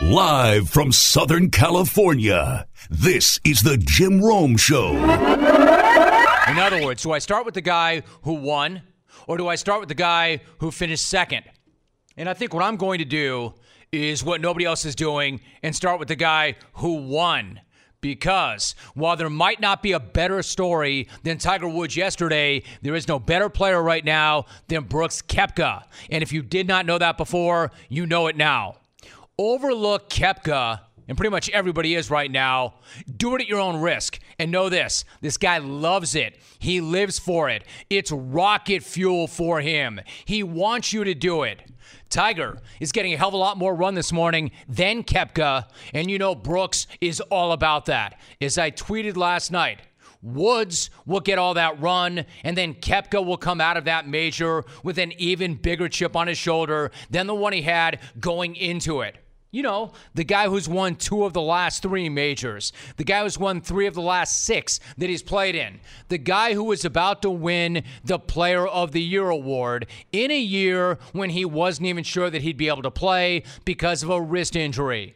Live from Southern California, this is the Jim Rome Show. In other words, do I start with the guy who won, or do I start with the guy who finished second? And I think what I'm going to do is what nobody else is doing and start with the guy who won. Because while there might not be a better story than Tiger Woods yesterday, there is no better player right now than Brooks Koepka. And if you did not know that before, you know it now. Overlook Koepka, and pretty much everybody is right now. Do it at your own risk. And know this guy loves it. He lives for it. It's rocket fuel for him. He wants you to do it. Tiger is getting a hell of a lot more run this morning than Koepka, and you know Brooks is all about that. As I tweeted last night, Woods will get all that run, and then Koepka will come out of that major with an even bigger chip on his shoulder than the one he had going into it. You know, the guy who's won 2 of the last 3 majors. The guy who's won 3 of the last 6 that he's played in. The guy who was about to win the Player of the Year award in a year when he wasn't even sure that he'd be able to play because of a wrist injury.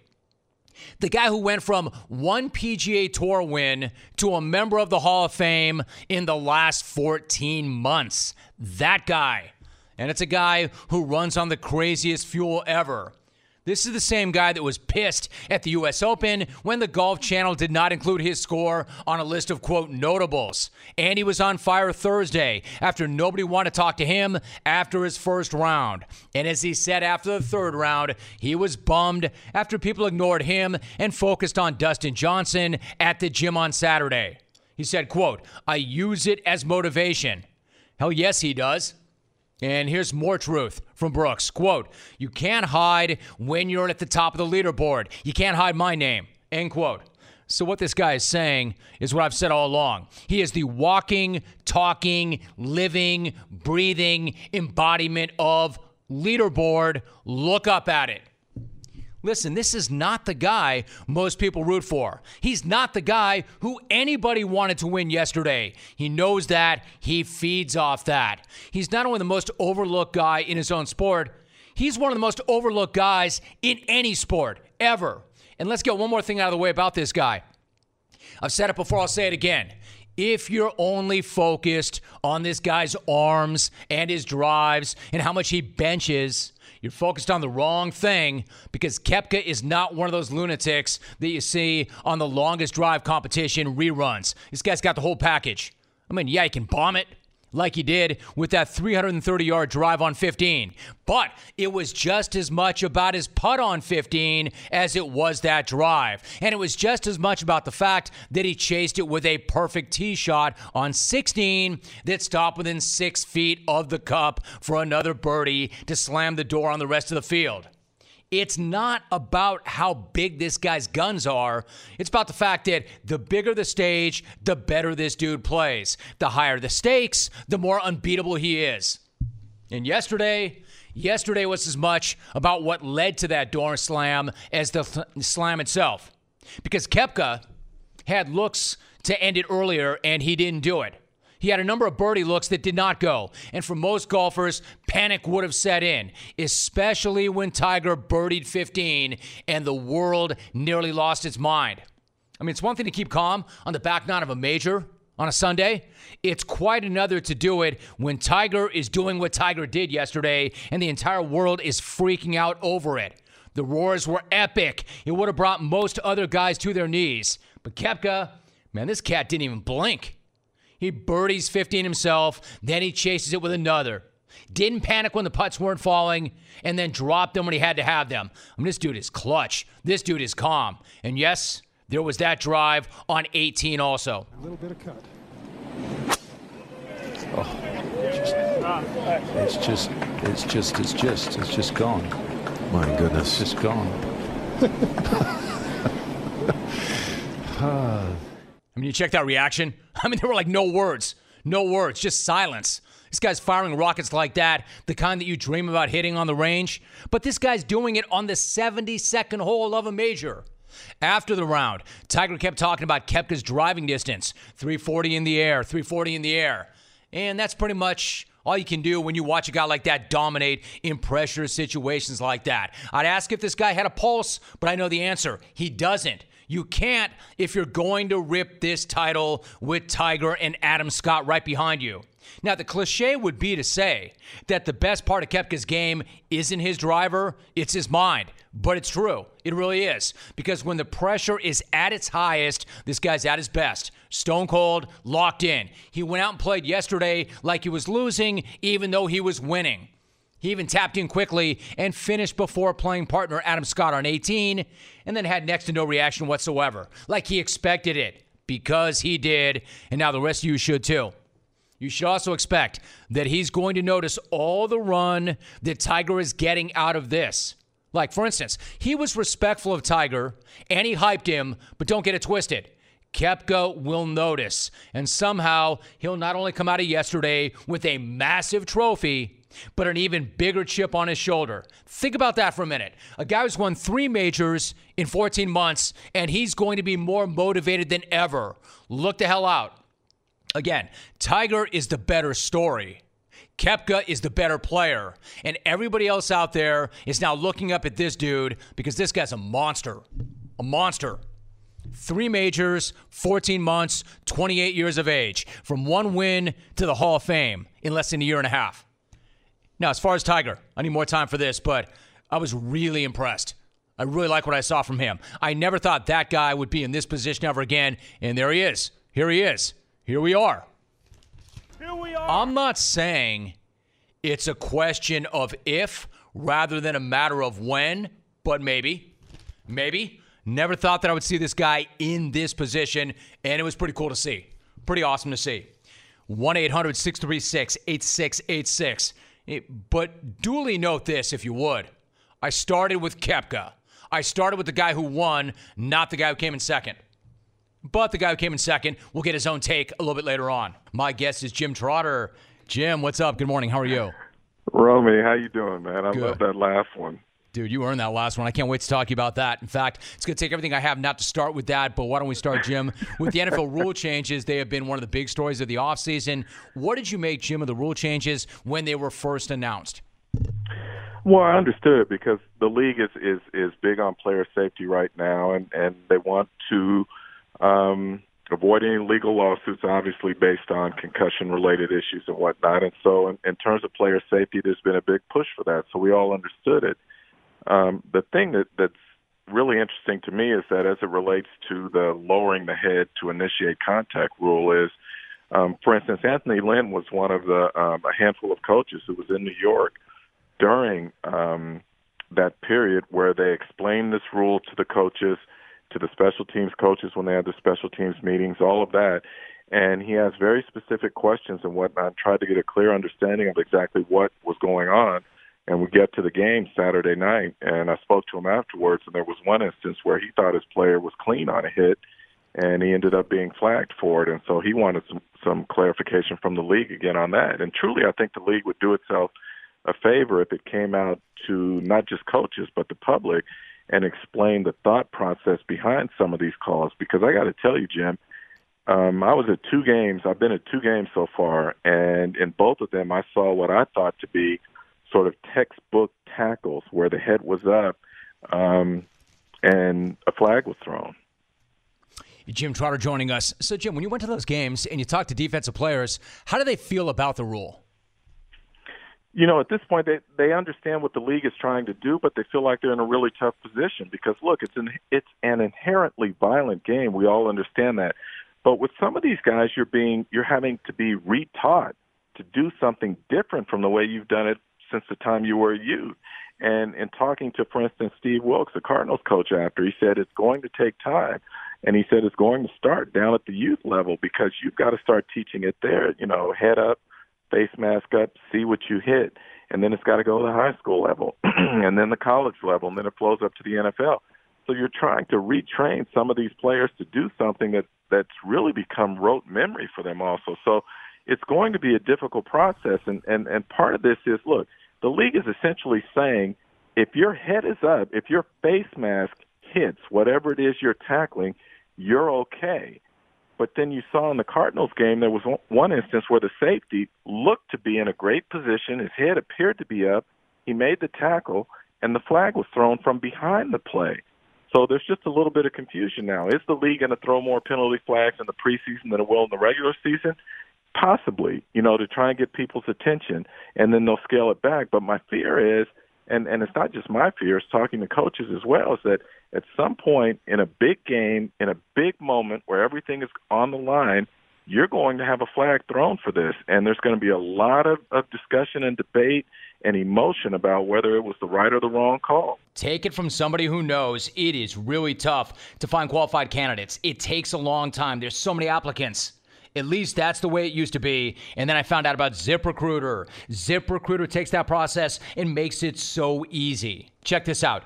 The guy who went from 1 PGA Tour win to a member of the Hall of Fame in the last 14 months. That guy. And it's a guy who runs on the craziest fuel ever. This is the same guy that was pissed at the U.S. Open when the Golf Channel did not include his score on a list of, quote, notables. And he was on fire Thursday after nobody wanted to talk to him after his first round. And as he said after the third round, he was bummed after people ignored him and focused on Dustin Johnson at the gym on Saturday. He said, quote, I use it as motivation. Hell yes, he does. And here's more truth from Brooks. Quote, you can't hide when you're at the top of the leaderboard. You can't hide my name. End quote. So what this guy is saying is what I've said all along. He is the walking, talking, living, breathing embodiment of leaderboard. Look up at it. Listen, this is not the guy most people root for. He's not the guy who anybody wanted to win yesterday. He knows that. He feeds off that. He's not only the most overlooked guy in his own sport, he's one of the most overlooked guys in any sport, ever. And let's get one more thing out of the way about this guy. I've said it before, I'll say it again. If you're only focused on this guy's arms and his drives and how much he benches, you're focused on the wrong thing, because Koepka is not one of those lunatics that you see on the longest drive competition reruns. This guy's got the whole package. I mean, yeah, he can bomb it like he did with that 330-yard drive on 15. But it was just as much about his putt on 15 as it was that drive. And it was just as much about the fact that he chased it with a perfect tee shot on 16 that stopped within 6 feet of the cup for another birdie to slam the door on the rest of the field. It's not about how big this guy's guns are. It's about the fact that the bigger the stage, the better this dude plays. The higher the stakes, the more unbeatable he is. And yesterday was as much about what led to that door slam as the slam itself. Because Koepka had looks to end it earlier, and he didn't do it. He had a number of birdie looks that did not go. And for most golfers, panic would have set in, especially when Tiger birdied 15 and the world nearly lost its mind. I mean, it's one thing to keep calm on the back nine of a major on a Sunday. It's quite another to do it when Tiger is doing what Tiger did yesterday and the entire world is freaking out over it. The roars were epic. It would have brought most other guys to their knees. But Koepka, man, this cat didn't even blink. He birdies 15 himself, then he chases it with another. Didn't panic when the putts weren't falling, and then dropped them when he had to have them. I mean, this dude is clutch. This dude is calm. And yes, there was that drive on 18 also. A little bit of cut. Oh, it's just gone. My goodness. It's just gone. I mean, you check that reaction. I mean, there were like no words, just silence. This guy's firing rockets like that, the kind that you dream about hitting on the range. But this guy's doing it on the 72nd hole of a major. After the round, Tiger kept talking about Koepka's driving distance, 340 in the air, 340 in the air. And that's pretty much All you can do when you watch a guy like that dominate in pressure situations like that. I'd ask if this guy had a pulse, but I know the answer. He doesn't. You can't if you're going to rip this title with Tiger and Adam Scott right behind you. Now, the cliche would be to say that the best part of Koepka's game isn't his driver, it's his mind. But it's true. It really is. Because when the pressure is at its highest, this guy's at his best. Stone cold, locked in. He went out and played yesterday like he was losing, even though he was winning. He even tapped in quickly and finished before playing partner Adam Scott on 18, and then had next to no reaction whatsoever. Like he expected it. Because he did, and now the rest of you should too. You should also expect that he's going to notice all the run that Tiger is getting out of this. Like, for instance, he was respectful of Tiger, and he hyped him, but don't get it twisted. Koepka will notice, and somehow he'll not only come out of yesterday with a massive trophy, but an even bigger chip on his shoulder. Think about that for a minute. A guy who's won 3 majors in 14 months, and he's going to be more motivated than ever. Look the hell out. Again, Tiger is the better story. Koepka is the better player. And everybody else out there is now looking up at this dude because this guy's a monster. A monster. 3 majors, 14 months, 28 years of age. From 1 win to the Hall of Fame in less than a year and a half. Now, as far as Tiger, I need more time for this, but I was really impressed. I really like what I saw from him. I never thought that guy would be in this position ever again, and there he is. Here he is. Here we are. Here we are. I'm not saying it's a question of if rather than a matter of when, but maybe. Maybe. Never thought that I would see this guy in this position, and it was pretty cool to see. Pretty awesome to see. 1-800-636-8686. But duly note this, if you would. I started with Koepka. I started with the guy who won, not the guy who came in second. But the guy who came in second will get his own take a little bit later on. My guest is Jim Trotter. Jim, what's up? Good morning. How are you? Romy, how you doing, man? I Good. love that last one. Dude, you earned that last one. I can't wait to talk to you about that. In fact, it's going to take everything I have not to start with that, but why don't we start, Jim, with the NFL rule changes. They have been one of the big stories of the offseason. What did you make, Jim, of the rule changes when they were first announced? Well, I understood because the league is big on player safety right now, and they want to avoid any legal lawsuits, obviously, based on concussion-related issues and whatnot. And so in terms of player safety, there's been a big push for that, so we all understood it. The thing that's really interesting to me is that as it relates to the lowering the head to initiate contact rule is, for instance, Anthony Lynn was one of a handful of coaches who was in New York during that period where they explained this rule to the coaches, to the special teams coaches when they had the special teams meetings, all of that. And he has very specific questions and whatnot, tried to get a clear understanding of exactly what was going on. And we get to the game Saturday night, and I spoke to him afterwards, and there was one instance where he thought his player was clean on a hit, and he ended up being flagged for it. And so he wanted some clarification from the league again on that. And truly, I think the league would do itself a favor if it came out to not just coaches but the public and explain the thought process behind some of these calls. Because I got to tell you, Jim, I was at 2 games. I've been at 2 games so far, and in both of them I saw what I thought to be sort of textbook tackles where the head was up and a flag was thrown. Jim Trotter joining us. So, Jim, when you went to those games and you talked to defensive players, how do they feel about the rule? You know, at this point, they understand what the league is trying to do, but they feel like they're in a really tough position because, look, it's an inherently violent game. We all understand that. But with some of these guys, you're having to be retaught to do something different from the way you've done it since the time you were a youth. And in talking to, for instance, Steve Wilks, the Cardinals coach, after, he said it's going to take time. And he said it's going to start down at the youth level because you've got to start teaching it there, you know, head up, face mask up, see what you hit. And then it's got to go to the high school level and then the college level, and then it flows up to the NFL. So you're trying to retrain some of these players to do something that's really become rote memory for them also. So it's going to be a difficult process. And part of this is, look, the league is essentially saying if your head is up, if your face mask hits whatever it is you're tackling, you're okay. But then you saw in the Cardinals game, there was one instance where the safety looked to be in a great position. His head appeared to be up. He made the tackle, and the flag was thrown from behind the play. So there's just a little bit of confusion now. Is the league going to throw more penalty flags in the preseason than it will in the regular season? Possibly, to try and get people's attention, and then they'll scale it back. But my fear is, and it's not just my fear, it's talking to coaches as well, is that at some point in a big game, in a big moment where everything is on the line, you're going to have a flag thrown for this. And there's going to be a lot of discussion and debate and emotion about whether it was the right or the wrong call. Take it from somebody who knows it is really tough to find qualified candidates. It takes a long time. There's so many applicants. At least that's the way it used to be. And then I found out about ZipRecruiter. ZipRecruiter takes that process and makes it so easy. Check this out.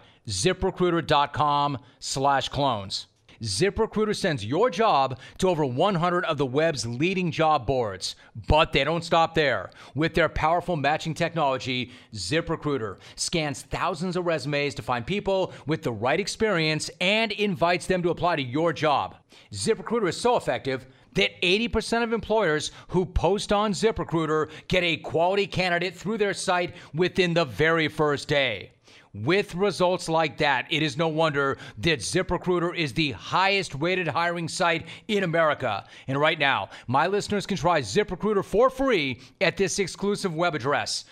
ZipRecruiter.com/clones. ZipRecruiter sends your job to over 100 of the web's leading job boards. But they don't stop there. With their powerful matching technology, ZipRecruiter scans thousands of resumes to find people with the right experience and invites them to apply to your job. ZipRecruiter is so effective that 80% of employers who post on ZipRecruiter get a quality candidate through their site within the very first day. With results like that, it is no wonder that ZipRecruiter is the highest rated hiring site in America. And right now, my listeners can try ZipRecruiter for free at this exclusive web address,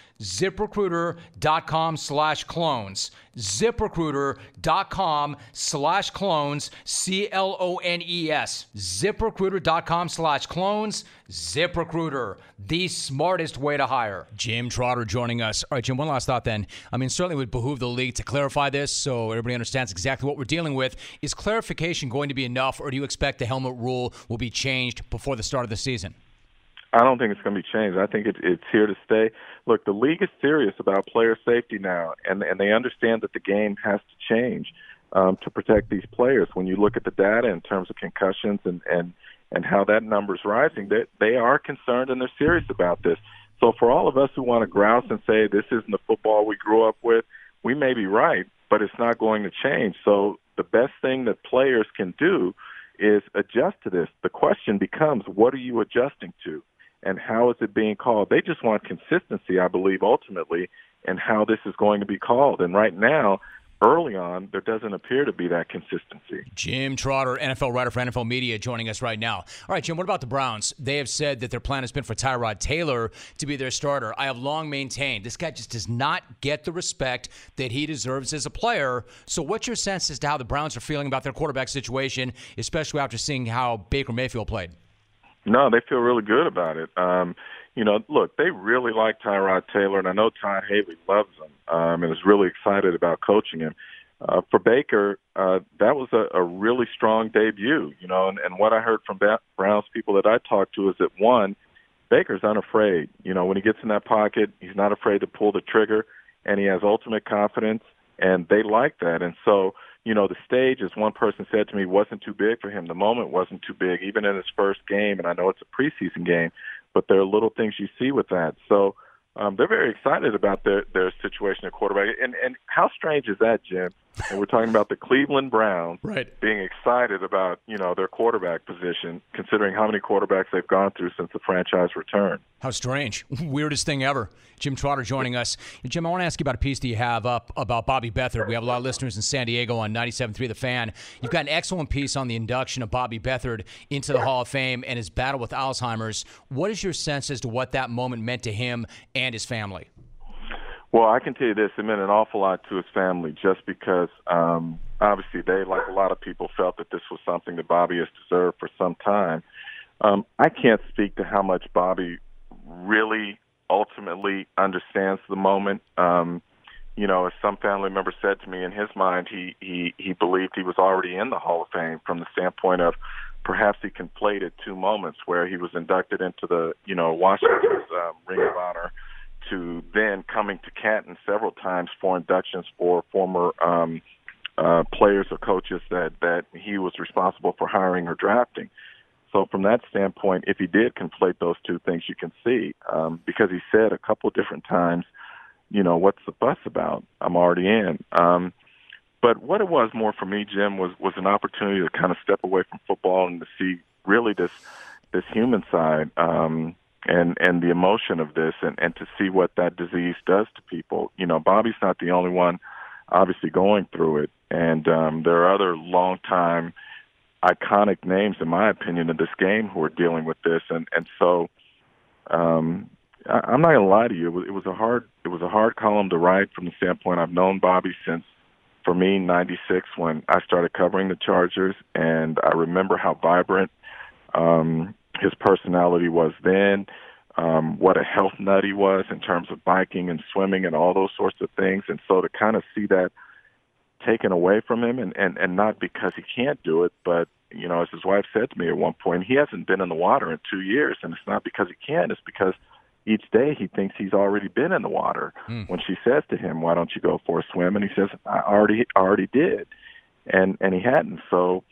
ZipRecruiter.com/clones. ZipRecruiter.com/clones, CLONES. ZipRecruiter.com/clones. ZipRecruiter, the smartest way to hire. Jim Trotter joining us. All right, Jim, one last thought then. Certainly would behoove the league to clarify this so everybody understands exactly what we're dealing with. Is clarification going to be enough, or do you expect the helmet rule will be changed before the start of the season? I don't think it's going to be changed. I think it's here to stay. Look, the league is serious about player safety now, and they understand that the game has to change to protect these players. When you look at the data in terms of concussions and how that number is rising, they are concerned and they're serious about this. So for all of us who want to grouse and say this isn't the football we grew up with, we may be right, but it's not going to change. So the best thing that players can do is adjust to this. The question becomes, what are you adjusting to? And how is it being called? They just want consistency, I believe, ultimately, in how this is going to be called. And right now, early on, there doesn't appear to be that consistency. Jim Trotter, NFL writer for NFL Media, joining us right now. All right, Jim, what about the Browns? They have said that their plan has been for Tyrod Taylor to be their starter. I have long maintained this guy just does not get the respect that he deserves as a player. So what's your sense as to how the Browns are feeling about their quarterback situation, especially after seeing how Baker Mayfield played? No, they feel really good about it. Look, they really like Tyrod Taylor, and I know Todd Haley loves him and is really excited about coaching him. For Baker, that was a really strong debut, and what I heard from Browns people that I talked to is that, one, Baker's unafraid. When he gets in that pocket, he's not afraid to pull the trigger, and he has ultimate confidence, and they like that. And so, the stage, as one person said to me, wasn't too big for him. The moment wasn't too big, even in his first game, and I know it's a preseason game, but there are little things you see with that. So they're very excited about their situation at quarterback. And how strange is that, Jim? And we're talking about the Cleveland Browns being excited about, their quarterback position, considering how many quarterbacks they've gone through since the franchise returned. How strange. Weirdest thing ever. Jim Trotter joining us. Jim, I want to ask you about a piece that you have up about Bobby Beathard. We have a lot of listeners in San Diego on 97.3 The Fan. You've got an excellent piece on the induction of Bobby Beathard into the Hall of Fame and his battle with Alzheimer's. What is your sense as to what that moment meant to him and his family? Well, I can tell you this, it meant an awful lot to his family just because obviously they, like a lot of people, felt that this was something that Bobby has deserved for some time. I can't speak to how much Bobby really ultimately understands the moment. As some family member said to me, in his mind, he believed he was already in the Hall of Fame from the standpoint of perhaps he conflated two moments where he was inducted into the, Washington's Ring of Honor, to then coming to Canton several times for inductions for former players or coaches that he was responsible for hiring or drafting. So from that standpoint, if he did conflate those two things, you can see, because he said a couple of different times, what's the fuss about? I'm already in. But what it was more for me, Jim, was an opportunity to kind of step away from football and to see really this human side and the emotion of this, and to see what that disease does to people. You know, Bobby's not the only one obviously going through it, and there are other long-time iconic names, in my opinion, in this game who are dealing with this, and so I'm not going to lie to you. It was a hard column to write from the standpoint I've known Bobby since, for me, '96 when I started covering the Chargers, and I remember how vibrant his personality was then, what a health nut he was in terms of biking and swimming and all those sorts of things, and so to kind of see that taken away from him, and not because he can't do it, but, you know, as his wife said to me at one point, he hasn't been in the water in 2 years, and it's not because he can't, it's because each day he thinks he's already been in the water. When she says to him, why don't you go for a swim? And he says, I already did. And he hadn't. So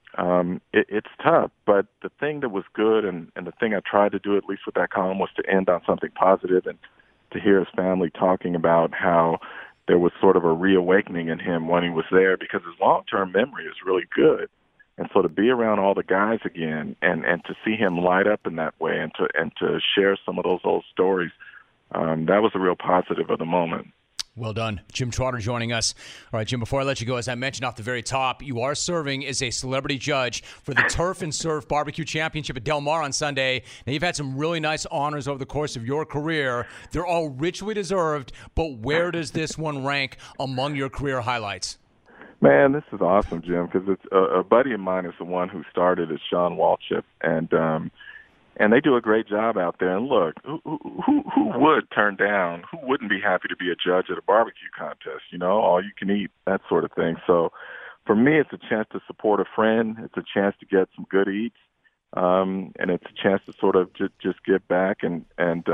it's tough. But the thing that was good, and the thing I tried to do, at least with that column, was to end on something positive, and to hear his family talking about how there was sort of a reawakening in him when he was there, because his long-term memory is really good. And so to be around all the guys again, and to see him light up in that way, and to share some of those old stories, that was a real positive of the moment. Well done. Jim Trotter joining us. All right, Jim, before I let you go, as I mentioned off the very top, you are serving as a celebrity judge for the Turf and Surf Barbecue Championship at Del Mar on Sunday. Now, you've had some really nice honors over the course of your career. They're all richly deserved, but where does this one rank among your career highlights? Man, this is awesome, Jim, because it's a buddy of mine is the one who started it, Sean Walchip, and they do a great job out there. And look, who would turn down, who wouldn't be happy to be a judge at a barbecue contest, you know, all you can eat, that sort of thing. So for me, it's a chance to support a friend. It's a chance to get some good eats. And it's a chance to sort of just give back and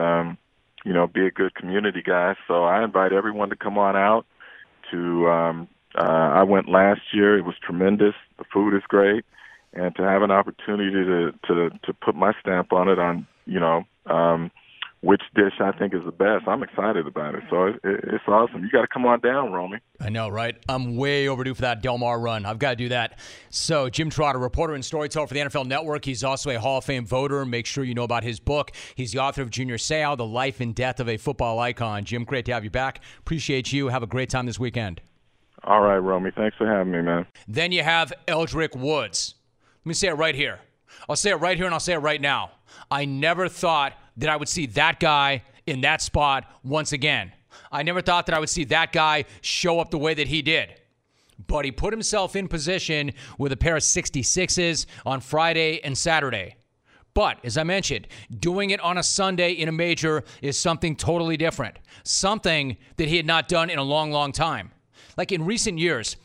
you know, be a good community guy. So I invite everyone to come on out to, I went last year. It was tremendous. The food is great. And to have an opportunity to put my stamp on it, on, you know, which dish I think is the best, I'm excited about it. So it's awesome. You got to come on down, Romy. I know, right? I'm way overdue for that Del Mar run. I've got to do that. So Jim Trotter, reporter and storyteller for the NFL Network. He's also a Hall of Fame voter. Make sure you know about his book. He's the author of Junior Seau, The Life and Death of a Football Icon. Jim, great to have you back. Appreciate you. Have a great time this weekend. All right, Romy. Thanks for having me, man. Then you have Eldrick Woods. Let me say it right here. I'll say it right here, and I'll say it right now. I never thought that I would see that guy in that spot once again. I never thought that I would see that guy show up the way that he did. But he put himself in position with a pair of 66s on Friday and Saturday. But, as I mentioned, doing it on a Sunday in a major is something totally different. Something that he had not done in a long, long time. Like in recent years,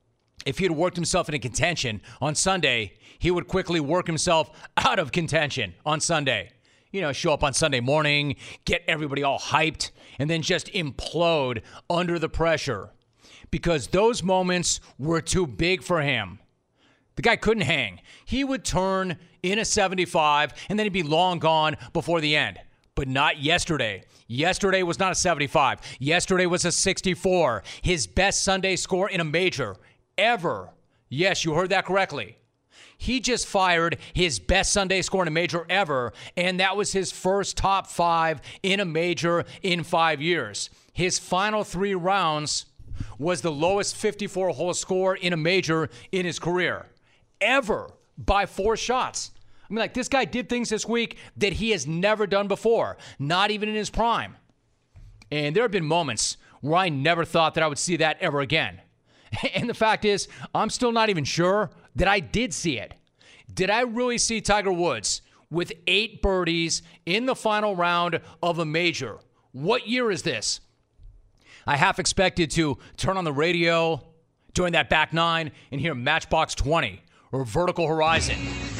if he had worked himself into contention on Sunday, he would quickly work himself out of contention on Sunday. You know, show up on Sunday morning, get everybody all hyped, and then just implode under the pressure. Because those moments were too big for him. The guy couldn't hang. He would turn in a 75, and then he'd be long gone before the end. But not yesterday. Yesterday was not a 75. Yesterday was a 64. His best Sunday score in a major ever. Yes, you heard that correctly. He just fired his best Sunday score in a major ever, and that was his first top 5 in a major in 5 years. His final 3 rounds was the lowest 54-hole score in a major in his career, ever, by 4 shots. I mean, like, this guy did things this week that he has never done before, not even in his prime. And there have been moments where I never thought that I would see that ever again. And the fact is, I'm still not even sure that I did see it. Did I really see Tiger Woods with 8 birdies in the final round of a major? What year is this? I half expected to turn on the radio during that back 9 and hear Matchbox 20 or Vertical Horizon.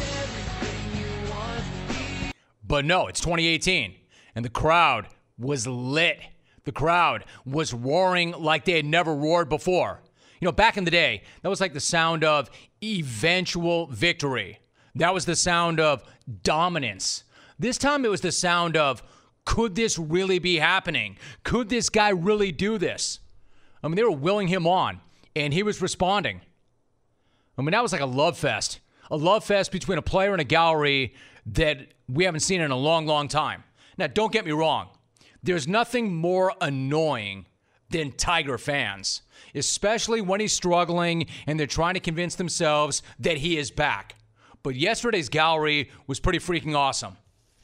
But no, it's 2018, and the crowd was lit. The crowd was roaring like they had never roared before. You know, back in the day, that was like the sound of eventual victory. That was the sound of dominance. This time it was the sound of, could this really be happening? Could this guy really do this? I mean, they were willing him on, and he was responding. I mean, that was like a love fest A love fest between a player and a gallery that we haven't seen in a long, long time. Now, don't get me wrong. There's nothing more annoying than Tiger fans, especially when he's struggling and they're trying to convince themselves that he is back. But yesterday's gallery was pretty freaking awesome.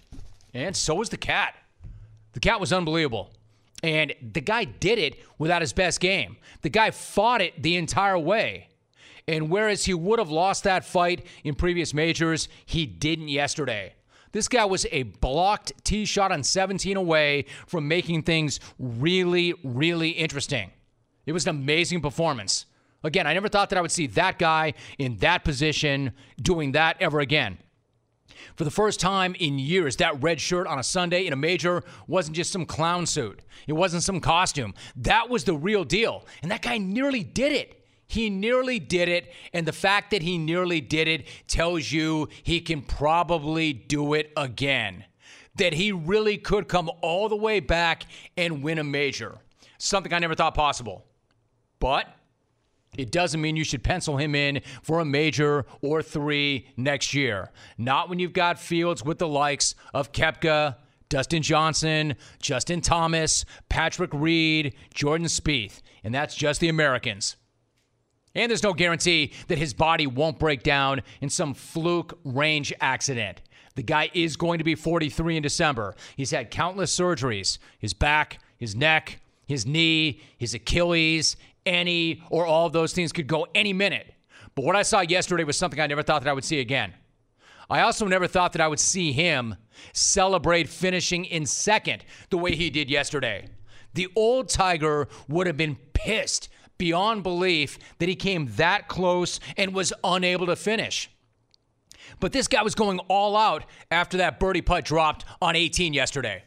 And so was the cat. The cat was unbelievable. And the guy did it without his best game. The guy fought it the entire way. And whereas he would have lost that fight in previous majors, he didn't yesterday. This guy was a blocked tee shot on 17 away from making things really, really interesting. It was an amazing performance. Again, I never thought that I would see that guy in that position doing that ever again. For the first time in years, that red shirt on a Sunday in a major wasn't just some clown suit. It wasn't some costume. That was the real deal. And that guy nearly did it. He nearly did it, and the fact that he nearly did it tells you he can probably do it again. That he really could come all the way back and win a major. Something I never thought possible. But it doesn't mean you should pencil him in for a major or 3 next year. Not when you've got fields with the likes of Koepka, Dustin Johnson, Justin Thomas, Patrick Reed, Jordan Spieth, and that's just the Americans. And there's no guarantee that his body won't break down in some fluke range accident. The guy is going to be 43 in December. He's had countless surgeries. His back, his neck, his knee, his Achilles, any or all of those things could go any minute. But what I saw yesterday was something I never thought that I would see again. I also never thought that I would see him celebrate finishing in second the way he did yesterday. The old Tiger would have been pissed beyond belief that he came that close and was unable to finish. But this guy was going all out after that birdie putt dropped on 18 yesterday.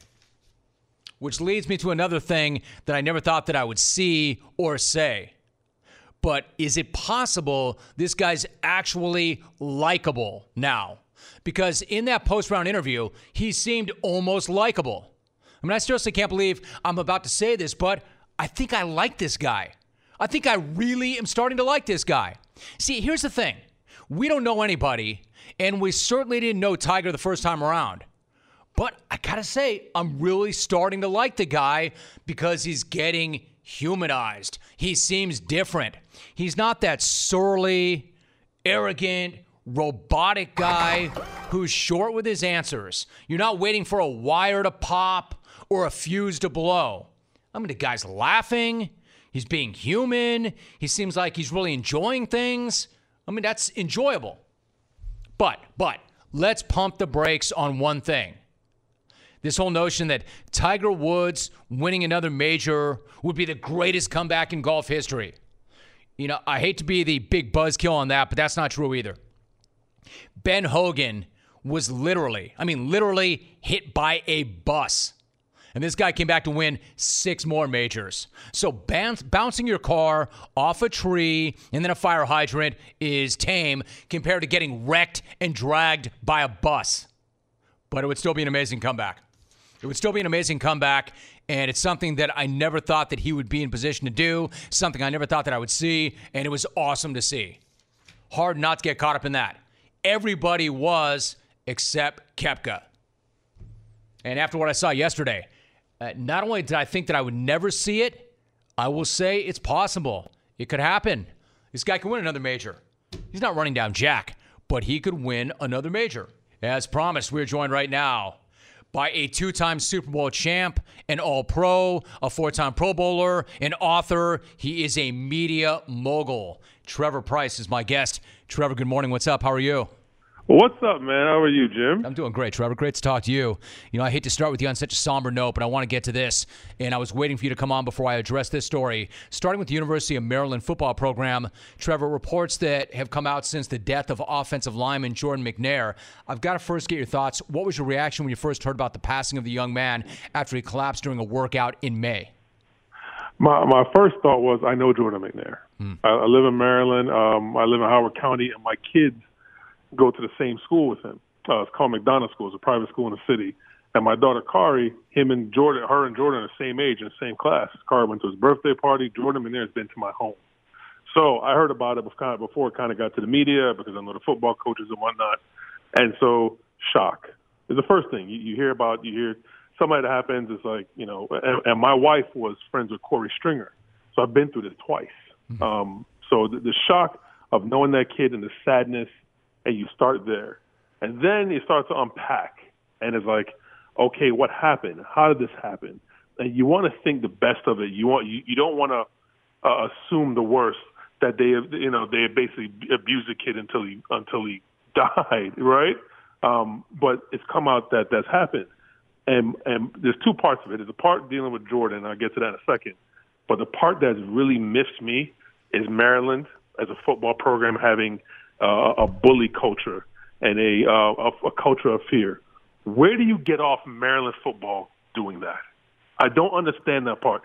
Which leads me to another thing that I never thought that I would see or say. But is it possible this guy's actually likable now? Because in that post-round interview, he seemed almost likable. I mean, I seriously can't believe I'm about to say this, but I think I like this guy. I think I really am starting to like this guy. See, here's the thing. We don't know anybody, and we certainly didn't know Tiger the first time around. But I gotta say, I'm really starting to like the guy because he's getting humanized. He seems different. He's not that surly, arrogant, robotic guy who's short with his answers. You're not waiting for a wire to pop or a fuse to blow. I mean, the guy's laughing. He's being human. He seems like he's really enjoying things. I mean, that's enjoyable. But let's pump the brakes on one thing. This whole notion that Tiger Woods winning another major would be the greatest comeback in golf history. You know, I hate to be the big buzzkill on that, but that's not true either. Ben Hogan was literally hit by a bus. And this guy came back to win 6 more majors. So bouncing your car off a tree and then a fire hydrant is tame compared to getting wrecked and dragged by a bus. But it would still be an amazing comeback. It would still be an amazing comeback, and it's something that I never thought that he would be in position to do, something I never thought that I would see, and it was awesome to see. Hard not to get caught up in that. Everybody was except Koepka. And after what I saw yesterday, not only did I think that I would never see it, I will say it's possible. It could happen. This guy could win another major. He's not running down Jack, but he could win another major. As promised, we're joined right now by a 2-time Super Bowl champ, an All-Pro, a 4-time Pro Bowler, an author. He is a media mogul. Trevor Price is my guest. Trevor, good morning. What's up? How are you? What's up, man? How are you, Jim? I'm doing great, Trevor. Great to talk to you. You know, I hate to start with you on such a somber note, but I want to get to this. And I was waiting for you to come on before I address this story. Starting with the University of Maryland football program, Trevor, reports that have come out since the death of offensive lineman Jordan McNair. I've got to first get your thoughts. What was your reaction when you first heard about the passing of the young man after he collapsed during a workout in May? My first thought was, I know Jordan McNair. I live in Maryland. I live in Howard County, and my kids go to the same school with him. It's called McDonough School. It's a private school in the city. And my daughter, Kari, her and Jordan are the same age in the same class. Kari went to his birthday party. Jordan McNair has been to my home. So I heard about it before it kind of got to the media because I know the football coaches and whatnot. And so shock is the first thing you hear about. You hear somebody that happens. It's like, and my wife was friends with Corey Stringer. So I've been through this twice. So the shock of knowing that kid and the sadness, and you start there. And then you start to unpack. And it's like, okay, what happened? How did this happen? And you want to think the best of it. You don't want to assume the worst, that they basically abused the kid until he died, right? But it's come out that that's happened. And there's two parts of it. There's a part dealing with Jordan. I'll get to that in a second. But the part that's really missed me is Maryland as a football program having a bully culture and a culture of fear. Where do you get off Maryland football doing that? I don't understand that part.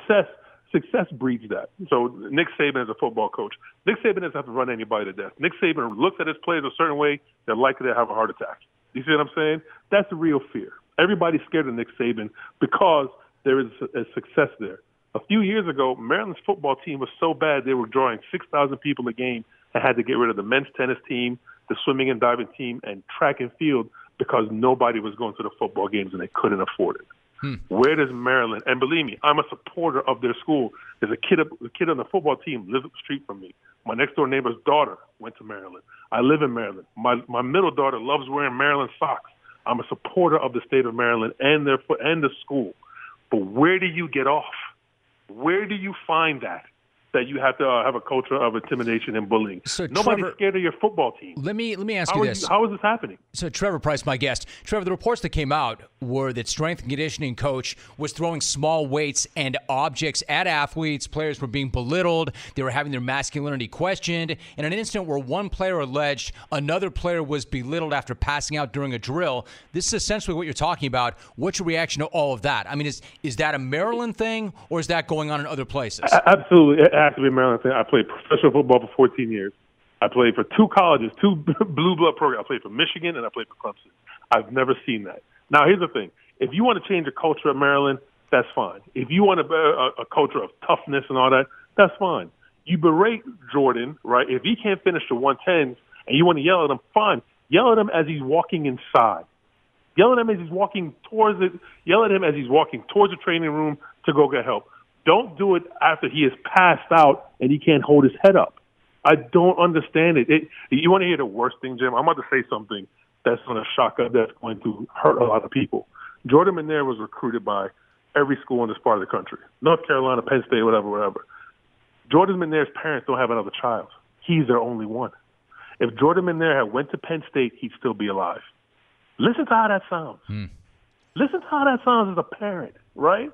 Success breeds that. So Nick Saban is a football coach. Nick Saban doesn't have to run anybody to death. Nick Saban looks at his players a certain way, they're likely to have a heart attack. You see what I'm saying? That's the real fear. Everybody's scared of Nick Saban because there is a success there. A few years ago, Maryland's football team was so bad they were drawing 6,000 people a game and had to get rid of the men's tennis team, the swimming and diving team, and track and field because nobody was going to the football games and they couldn't afford it. Where does Maryland, and believe me, I'm a supporter of their school. There's a kid on the football team lives up the street from me. My next door neighbor's daughter went to Maryland. I live in Maryland. My middle daughter loves wearing Maryland socks. I'm a supporter of the state of Maryland and the school. But where do you get off? Where do you find that you have to have a culture of intimidation and bullying? So nobody's Trevor, scared of your football team. Let me ask you this. How is this happening? So Trevor Price, my guest. Trevor, the reports that came out were that strength and conditioning coach was throwing small weights and objects at athletes. Players were being belittled. They were having their masculinity questioned. In an incident where one player alleged another player was belittled after passing out during a drill, this is essentially what you're talking about. What's your reaction to all of that? I mean, is that a Maryland thing, or is that going on in other places? Absolutely. It has to be a Maryland thing. I played professional football for 14 years. I played for two colleges, two blue blood programs. I played for Michigan and I played for Clemson. I've never seen that. Now, here's the thing. If you want to change the culture of Maryland, that's fine. If you want a culture of toughness and all that, that's fine. You berate Jordan, right? If he can't finish the 110s and you want to yell at him, fine. Yell at him as he's walking inside. Yell at him as he's walking towards it. Yell at him as he's walking towards the training room to go get help. Don't do it after he is passed out and he can't hold his head up. I don't understand it. You want to hear the worst thing, Jim? I'm about to say something that's going to shock us, that's going to hurt a lot of people. Jordan McNair was recruited by every school in this part of the country, North Carolina, Penn State, whatever. Jordan McNair's parents don't have another child. He's their only one. If Jordan McNair had went to Penn State, he'd still be alive. Listen to how that sounds. Listen to how that sounds as a parent, right?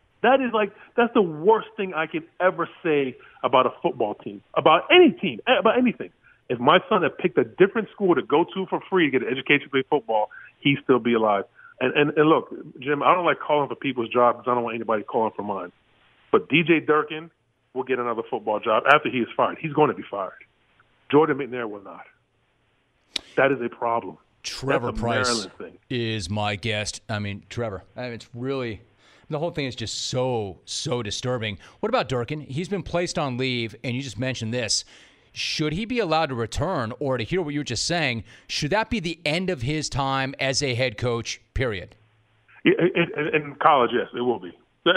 That's the worst thing I could ever say about a football team, about any team, about anything. If my son had picked a different school to go to for free to get an education to play football, he'd still be alive. And look, Jim, I don't like calling for people's jobs because I don't want anybody calling for mine. But DJ Durkin will get another football job after he is fired. He's going to be fired. Jordan McNair will not. That is a problem. Trevor Price is my guest. I mean, Trevor, it's really... The whole thing is just so disturbing. What about Durkin? He's been placed on leave, and you just mentioned this. Should he be allowed to return, or to hear what you were just saying, should that be the end of his time as a head coach, period? In college, yes, it will be.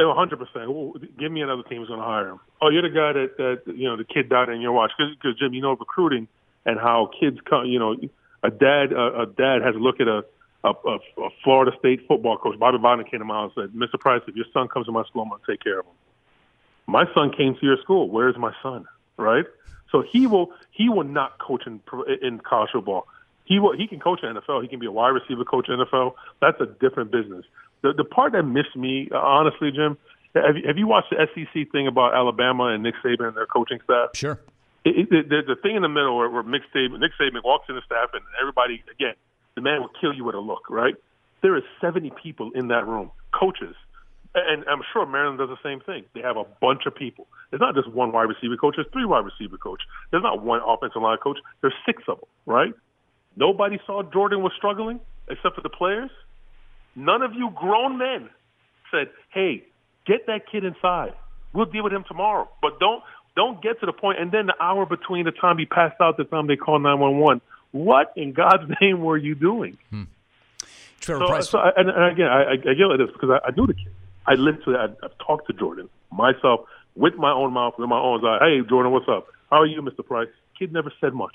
100%. Give me another team who's going to hire him. Oh, you're the guy that the kid died in your watch. Because, Jim, recruiting and how kids come, a dad has to look at a Florida State football coach, Bobby Bowden, came to my house and said, Mr. Price, if your son comes to my school, I'm going to take care of him. My son came to your school. Where's my son? Right? So he will not coach in college football. He can coach in the NFL. He can be a wide receiver coach in the NFL. That's a different business. The part that missed me, honestly, Jim, have you watched the SEC thing about Alabama and Nick Saban and their coaching staff? Sure. The thing in the middle where Nick Saban walks in the staff and everybody, again, the man will kill you with a look, right? There is 70 people in that room, coaches. And I'm sure Maryland does the same thing. They have a bunch of people. There's not just one wide receiver coach. There's 3 wide receiver coach. There's not one offensive line coach. There's 6 of them, right? Nobody saw Jordan was struggling except for the players. None of you grown men said, hey, get that kid inside. We'll deal with him tomorrow. But don't Don't get to the point, and then the hour between the time he passed out, the time they call 911. What in God's name were you doing? Trevor Pryce. And again, I yell at this because I knew the kid. I literally, I've talked to Jordan myself with my own mouth, with my own eyes. Hey, Jordan, what's up? How are you, Mr. Pryce? Kid never said much.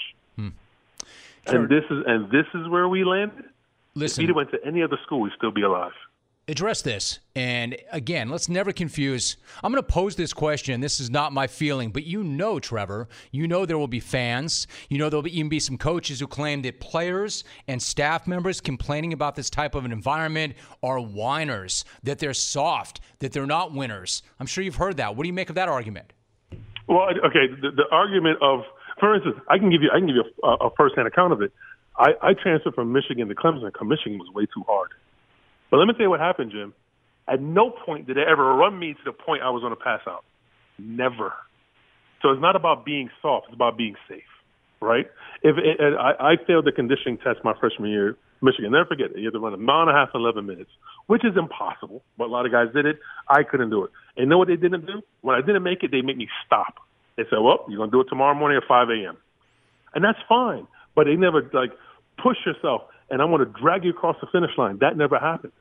And this is where we landed. Listen, if he went to any other school, he'd still be alive. Address this. And again, let's never confuse. I'm going to pose this question. This is not my feeling, but you know, Trevor, you know there will be fans. You know there'll even be some coaches who claim that players and staff members complaining about this type of an environment are whiners, that they're soft, that they're not winners. I'm sure you've heard that. What do you make of that argument? Well, okay, the argument of, for instance, I can give you a first-hand account of it. I transferred from Michigan to Clemson because Michigan was way too hard. But let me tell you what happened, Jim. At no point did they ever run me to the point I was going to pass out. Never. So it's not about being soft. It's about being safe, right? I failed the conditioning test my freshman year, Michigan. Never forget it. You had to run a mile and a half in 11 minutes, which is impossible. But a lot of guys did it. I couldn't do it. And you know what they didn't do? When I didn't make it, they made me stop. They said, well, you're going to do it tomorrow morning at 5 a.m. And that's fine. But they never, push yourself, and I want to drag you across the finish line. That never happened.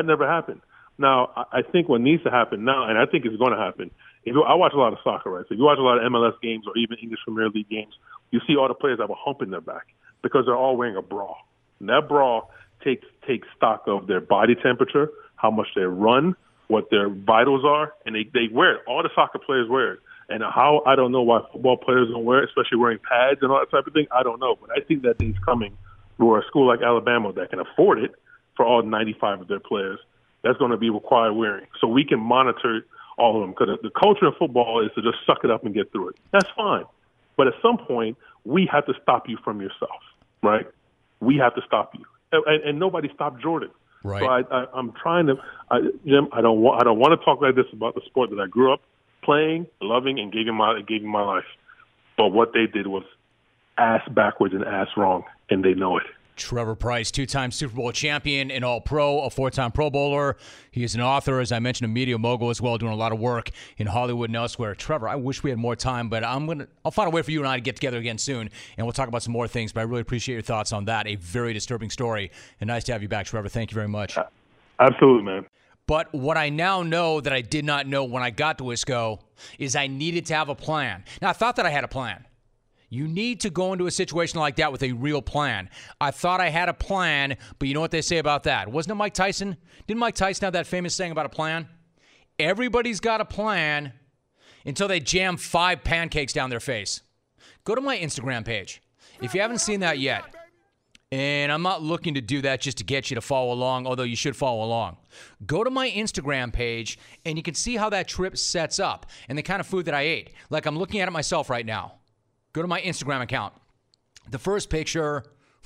Now, I think what needs to happen now, and I think it's going to happen, I watch a lot of soccer, right? So if you watch a lot of MLS games or even English Premier League games, you see all the players have a hump in their back because they're all wearing a bra. And that bra takes stock of their body temperature, how much they run, what their vitals are, and they wear it. All the soccer players wear it. And how, I don't know why football players don't wear it, especially wearing pads and all that type of thing. I don't know. But I think that day's coming where a school like Alabama that can afford it for all 95 of their players, that's going to be required wearing. So we can monitor all of them. Because the culture of football is to just suck it up and get through it. That's fine. But at some point, we have to stop you from yourself, right? We have to stop you. And nobody stopped Jordan. Right. So I'm trying to, Jim, I don't want to talk like this about the sport that I grew up playing, loving, and gave him my life. But what they did was ass backwards and ass wrong, and they know it. Trevor Pryce, two-time Super Bowl champion, an All-Pro, a four-time Pro Bowler. He is an author, as I mentioned, a media mogul as well, doing a lot of work in Hollywood and elsewhere. Trevor, I wish we had more time, but I'll find a way for you and I to get together again soon, and we'll talk about some more things. But I really appreciate your thoughts on that. A very disturbing story, and nice to have you back, Trevor. Thank you very much. Absolutely, man. But what I now know that I did not know when I got to Wisco is I needed to have a plan. Now, I thought that I had a plan. You need to go into a situation like that with a real plan. I thought I had a plan, but you know what they say about that? Wasn't it Mike Tyson? Didn't Mike Tyson have that famous saying about a plan? Everybody's got a plan until they jam 5 pancakes down their face. Go to my Instagram page. If you haven't seen that yet, and I'm not looking to do that just to get you to follow along, although you should follow along. Go to my Instagram page, and you can see how that trip sets up and the kind of food that I ate. Like I'm looking at it myself right now. Go to my Instagram account. The first picture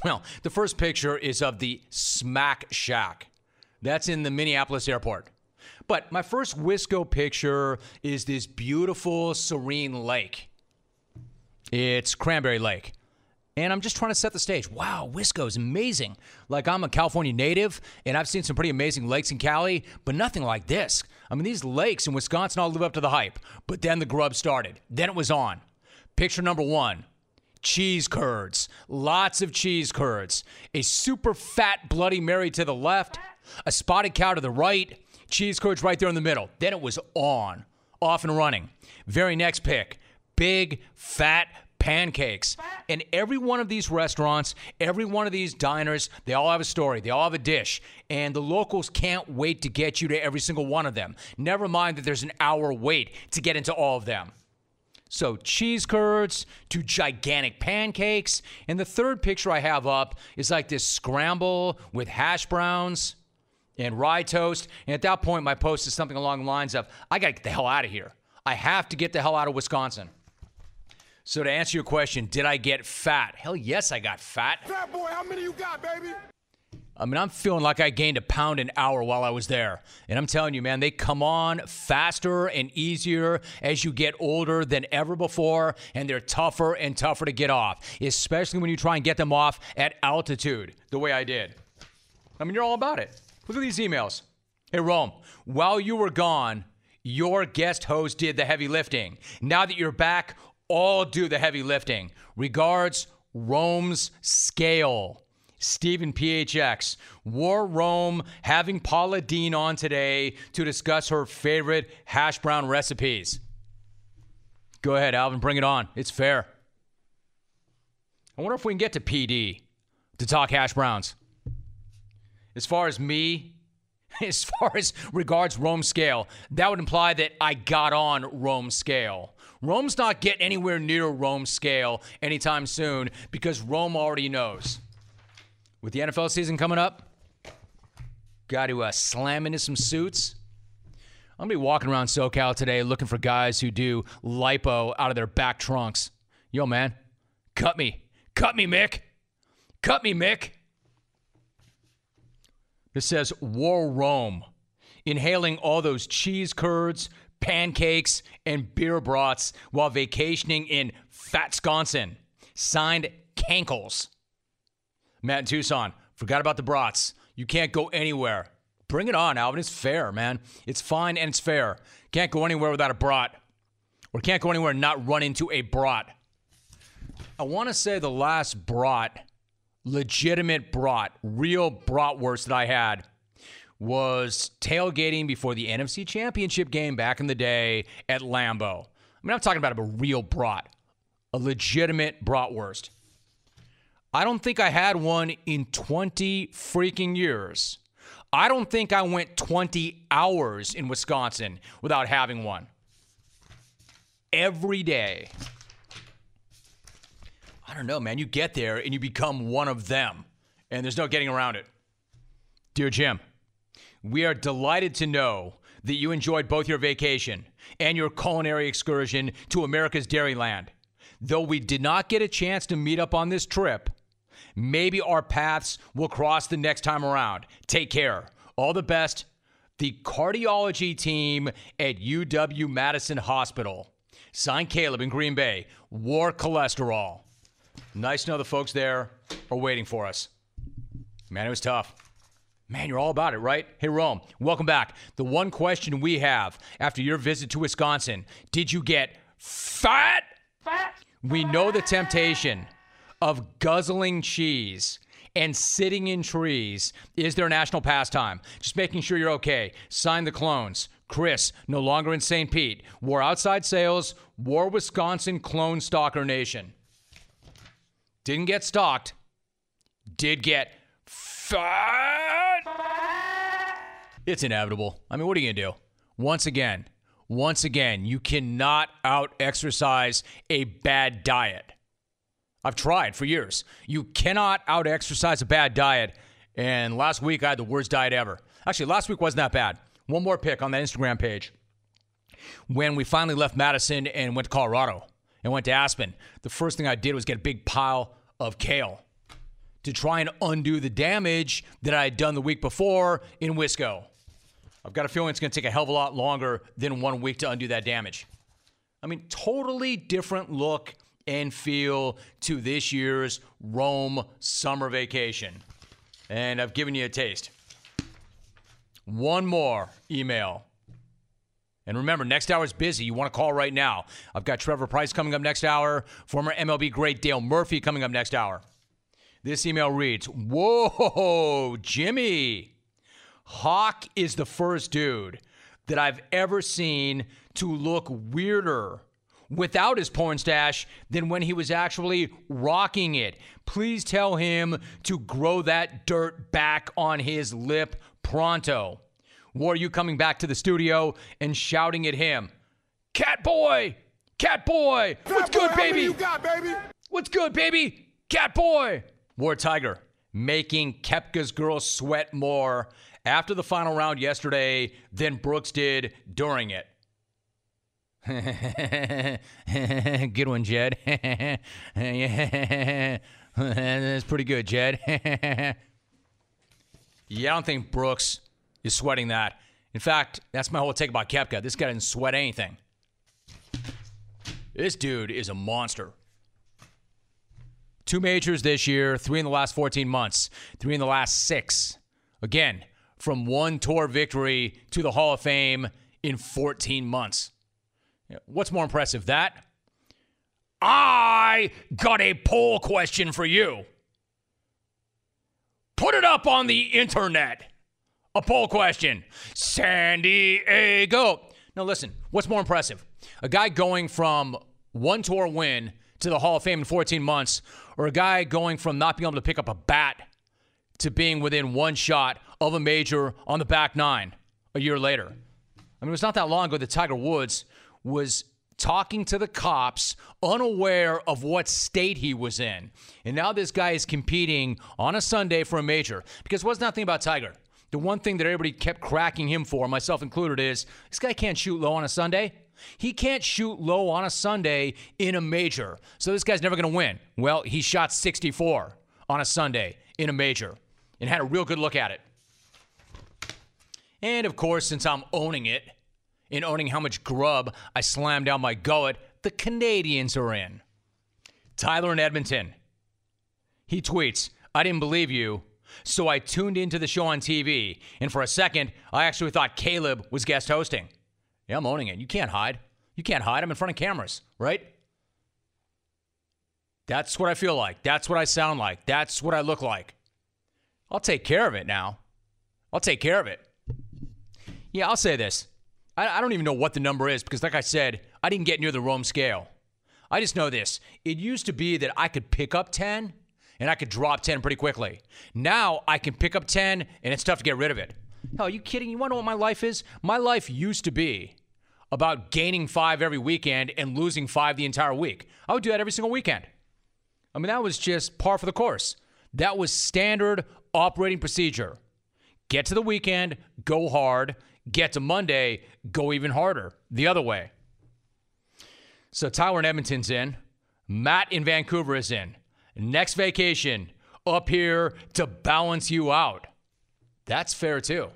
is of the Smack Shack. That's in the Minneapolis airport. But my first Wisco picture is this beautiful, serene lake. It's Cranberry Lake. And I'm just trying to set the stage. Wow, Wisco is amazing. Like, I'm a California native, and I've seen some pretty amazing lakes in Cali, but nothing like this. I mean, these lakes in Wisconsin all live up to the hype. But then the grub started. Then it was on. Picture number 1, cheese curds. Lots of cheese curds. A super fat Bloody Mary to the left, a spotted cow to the right, cheese curds right there in the middle. Then it was on, off and running. Very next pic, big, fat pancakes. And every one of these restaurants, every one of these diners, they all have a story. They all have a dish. And the locals can't wait to get you to every single one of them. Never mind that there's an hour wait to get into all of them. So cheese curds to gigantic pancakes. And the third picture I have up is like this scramble with hash browns and rye toast. And at that point, my post is something along the lines of, I got to get the hell out of here. I have to get the hell out of Wisconsin. So to answer your question, did I get fat? Hell yes, I got fat. Fat boy, how many you got, baby? I mean, I'm feeling like I gained a pound an hour while I was there. And I'm telling you, man, they come on faster and easier as you get older than ever before, and they're tougher and tougher to get off, especially when you try and get them off at altitude, the way I did. I mean, you're all about it. Look at these emails. Hey, Rome, while you were gone, Your guest host did the heavy lifting. Now that you're back, all do the heavy lifting. Regards, Rome's Scale. Stephen PHX. War Rome having Paula Deen on today to discuss her favorite hash brown recipes. Go ahead, Alvin. Bring it on. It's fair. I wonder if we can get to PD to talk hash browns. As far as me, as far as regards Rome Scale, that would imply that I got on Rome Scale. Rome's not getting anywhere near Rome Scale anytime soon because Rome already knows. With the NFL season coming up, got to slam into some suits. I'm going to be walking around SoCal today looking for guys who do lipo out of their back trunks. Yo, man, cut me. Cut me, Mick. Cut me, Mick. This says War Rome. Inhaling all those cheese curds, pancakes, and beer brats while vacationing in Fatsconsin. Signed, Cankles. Matt in Tucson, forgot about the brats. You can't go anywhere. Bring it on, Alvin. It's fair, man. It's fine and it's fair. Can't go anywhere without a brat. Or can't go anywhere and not run into a brat. I want to say the last brat, legitimate brat, real bratwurst that I had was tailgating before the NFC Championship game back in the day at Lambeau. I mean, I'm talking about a real brat, a legitimate bratwurst. I don't think I had one in 20 freaking years. I don't think I went 20 hours in Wisconsin without having one. Every day. I don't know, man. You get there and you become one of them. And there's no getting around it. Dear Jim, we are delighted to know that you enjoyed both your vacation and your culinary excursion to America's Dairyland. Though we did not get a chance to meet up on this trip, maybe our paths will cross the next time around. Take care. All the best. The cardiology team at UW-Madison Hospital. Signed, Caleb in Green Bay. War cholesterol. Nice to know the folks there are waiting for us. Man, it was tough. Man, you're all about it, right? Hey, Rome, welcome back. The one question we have after your visit to Wisconsin, did you get fat? We know the temptation of guzzling cheese and sitting in trees is their national pastime. Just making sure you're okay. Sign the clones. Chris, no longer in St. Pete. War outside sales. War Wisconsin clone stalker nation. Didn't get stalked. Did get fat. It's inevitable. I mean, what are you going to do? Once again, you cannot out-exercise a bad diet. I've tried for years. You cannot out-exercise a bad diet. And last week, I had the worst diet ever. Actually, last week wasn't that bad. One more pick on that Instagram page. When we finally left Madison and went to Colorado and went to Aspen, the first thing I did was get a big pile of kale to try and undo the damage that I had done the week before in Wisco. I've got a feeling it's going to take a hell of a lot longer than 1 week to undo that damage. I mean, totally different look and feel to this year's Rome summer vacation. And I've given you a taste. One more email. And remember, next hour is busy. You want to call right now. I've got Trevor Price coming up next hour. Former MLB great Dale Murphy coming up next hour. This email reads, whoa, Jimmy. Hawk is the first dude that I've ever seen to look weirder without his porn stash than when he was actually rocking it. Please tell him to grow that dirt back on his lip pronto. Or are you coming back to the studio and shouting at him, Cat boy! Cat boy! What's good, baby? You got, baby? What's good, baby? Cat boy! War Tiger making Koepka's girls sweat more after the final round yesterday than Brooks did during it. Good one, Jed. Yeah. That's pretty good, Jed. Yeah, I don't think Brooks is sweating that. In fact, that's my whole take about Koepka. This guy didn't sweat anything. This dude is a monster. 2 majors this year, 3 in the last 14 months, 3 in the last 6. Again, from 1 tour victory to the Hall of Fame in 14 months. What's more impressive, that? I got a poll question for you. Put it up on the internet. A poll question. San Diego. Now listen, what's more impressive? A guy going from one tour win to the Hall of Fame in 14 months, or a guy going from not being able to pick up a bat to being within one shot of a major on the back nine a year later? I mean, it was not that long ago that Tiger Woods was talking to the cops, unaware of what state he was in. And now this guy is competing on a Sunday for a major. Because what's nothing about Tiger? The one thing that everybody kept cracking him for, myself included, is this guy can't shoot low on a Sunday. He can't shoot low on a Sunday in a major. So this guy's never going to win. Well, he shot 64 on a Sunday in a major and had a real good look at it. And, of course, since I'm owning it, in owning how much grub I slammed down my gullet, the Canadians are in. Tyler in Edmonton. He tweets, I didn't believe you, so I tuned into the show on TV, and for a second, I actually thought Caleb was guest hosting. Yeah, I'm owning it. You can't hide. You can't hide. I'm in front of cameras, right? That's what I feel like. That's what I sound like. That's what I look like. I'll take care of it now. I'll take care of it. Yeah, I'll say this. I don't even know what the number is because, like I said, I didn't get near the Rome scale. I just know this. It used to be that I could pick up 10 and I could drop 10 pretty quickly. Now I can pick up 10 and it's tough to get rid of it. Hell, are you kidding? You want to know what my life is? My life used to be about gaining 5 every weekend and losing 5 the entire week. I would do that every single weekend. I mean, that was just par for the course. That was standard operating procedure. Get to the weekend, go hard. Get to Monday, go even harder. The other way. So Tyler in Edmonton's in. Matt in Vancouver is in. Next vacation, up here to balance you out. That's fair too.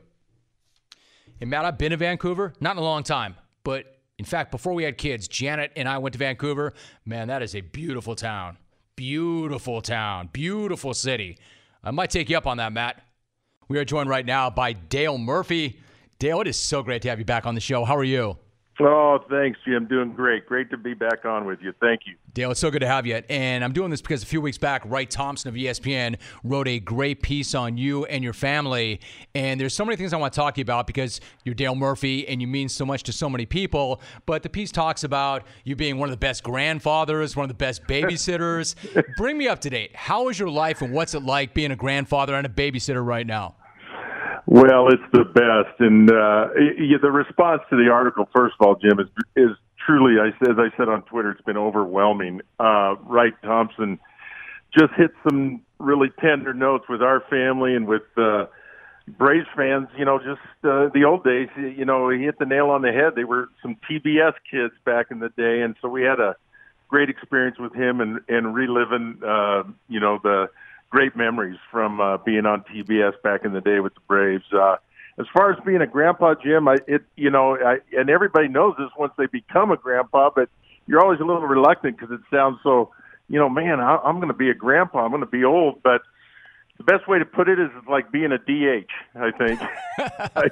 And Matt, I've been to Vancouver, not in a long time, but in fact, before we had kids, Janet and I went to Vancouver. Man, that is a beautiful town. Beautiful town. Beautiful city. I might take you up on that, Matt. We are joined right now by Dale Murphy. Dale, it is so great to have you back on the show. How are you? Oh, thanks, Jim. Doing great. Great to be back on with you. Thank you. Dale, it's so good to have you. And I'm doing this because a few weeks back, Wright Thompson of ESPN wrote a great piece on you and your family. And there's so many things I want to talk to you about because you're Dale Murphy and you mean so much to so many people. But the piece talks about you being one of the best grandfathers, one of the best babysitters. Bring me up to date. How is your life and what's it like being a grandfather and a babysitter right now? Well, it's the best. And the response to the article, first of all, Jim, is truly, as I said on Twitter, it's been overwhelming. Wright Thompson just hit some really tender notes with our family and with Braves fans, just the old days. He hit the nail on the head. They were some TBS kids back in the day, and so we had a great experience with him and reliving, the great memories from being on TBS back in the day with the Braves. As far as being a grandpa, Jim, and everybody knows this once they become a grandpa, but you're always a little reluctant because it sounds so, man, I'm going to be a grandpa. I'm going to be old. But the best way to put it is like being a DH, I think.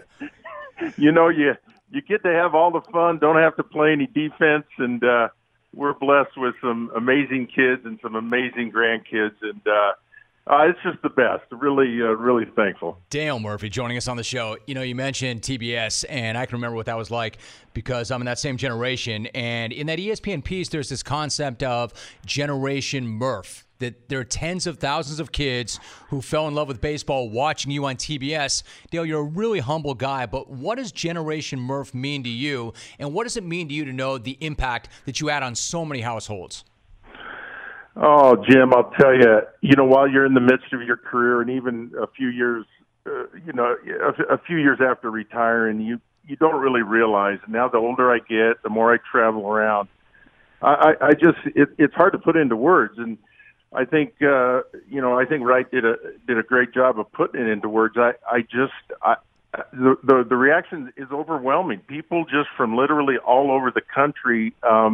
You get to have all the fun, don't have to play any defense, and we're blessed with some amazing kids and some amazing grandkids, and it's just the best. Really, really thankful. Dale Murphy joining us on the show. You mentioned TBS, and I can remember what that was like because I'm in that same generation. And in that ESPN piece, there's this concept of Generation Murph, that there are tens of thousands of kids who fell in love with baseball watching you on TBS. Dale, you're a really humble guy, but what does Generation Murph mean to you? And what does it mean to you to know the impact that you had on so many households? Oh, Jim, I'll tell you, while you're in the midst of your career and even a few years, a few years after retiring, you don't really realize. Now, the older I get, the more I travel around, it's hard to put into words. And I think, I think Wright did a great job of putting it into words. The reaction is overwhelming. People just from literally all over the country,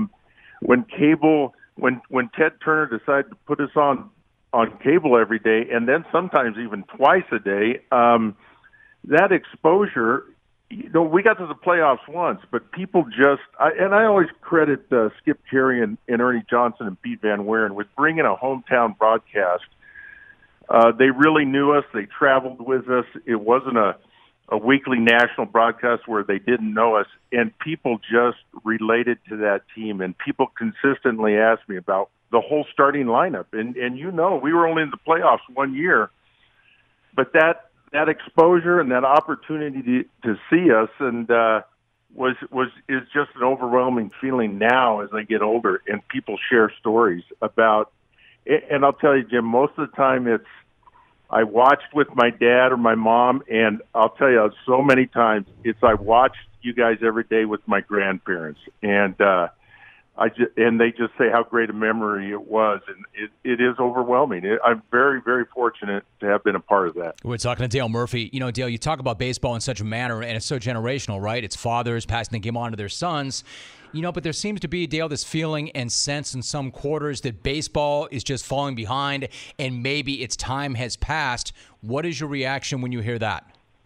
when Ted Turner decided to put us on cable every day, and then sometimes even twice a day, that exposure we got to the playoffs once, but people and I always credit Skip Carey and Ernie Johnson and Pete Van Weeren with bringing a hometown broadcast. They really knew us. They traveled with us. It wasn't a weekly national broadcast where they didn't know us, and people just related to that team, and people consistently asked me about the whole starting lineup. And we were only in the playoffs 1 year, but that exposure and that opportunity to see us and is just an overwhelming feeling now as I get older and people share stories about. And I'll tell you, Jim, most of the time I watched with my dad or my mom, and I'll tell you, so many times I watched you guys every day with my grandparents, and they just say how great a memory it was, and it is overwhelming. I'm very, very fortunate to have been a part of that. We're talking to Dale Murphy. Dale, you talk about baseball in such a manner, and it's so generational, right? It's fathers passing the game on to their sons. But there seems to be, Dale, this feeling and sense in some quarters that baseball is just falling behind and maybe its time has passed. What is your reaction when you hear that?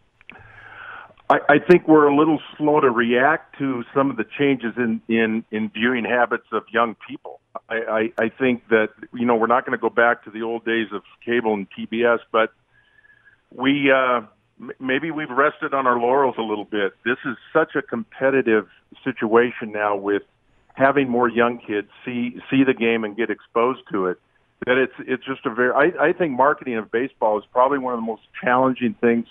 I think we're a little slow to react to some of the changes in viewing habits of young people. I think that, we're not going to go back to the old days of cable and PBS, but maybe we've rested on our laurels a little bit. This is such a competitive situation now with having more young kids see the game and get exposed to it, that it's just I think marketing of baseball is probably one of the most challenging things